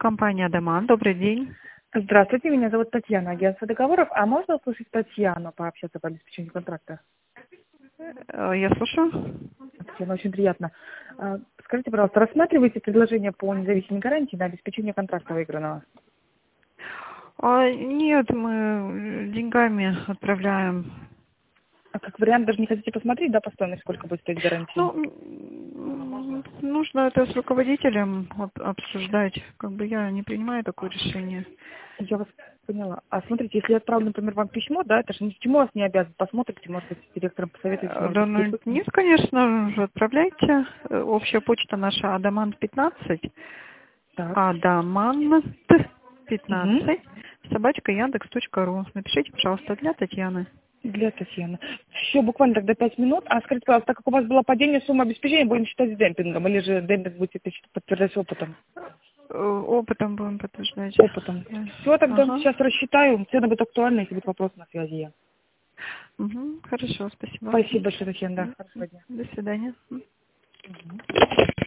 компания «Адаман». Добрый день. Здравствуйте, меня зовут Татьяна, агентство договоров. А можно услышать Татьяну, пообщаться по обеспечению контракта? Я слушаю. Татьяна, очень приятно. Скажите, пожалуйста, рассматриваете предложение по независимой гарантии на обеспечение контракта выигранного? Нет, мы деньгами отправляем. А как вариант даже не хотите посмотреть, да, по стоимости, сколько будет стоить гарантия? Нужно это с руководителем обсуждать. Как бы я не принимаю такое решение. Я вас поняла. А смотрите, если я отправлю, например, вам письмо, да, это же ни к чему вас не обязан. Посмотрите, может быть, с директором посоветуете, может Да, быть, ну присутствует. нет, конечно, отправляйте. Общая почта наша адамант15. Так. Угу. Адамант15 @яндекс.ру. Напишите, пожалуйста, для Татьяны. Для Татьяны. Все, буквально тогда 5 минут. А скажите, пожалуйста, так как у вас было падение суммы обеспечения, будем считать демпингом? Или же демпинг будете подтверждать опытом? Опытом будем подтверждать. Опытом. Все, тогда Ага. сейчас рассчитаю. Цены будут актуальны, если будет вопрос на связи я. Хорошо, спасибо. Спасибо большое, Татьяна. Да, хорошего дня. До свидания.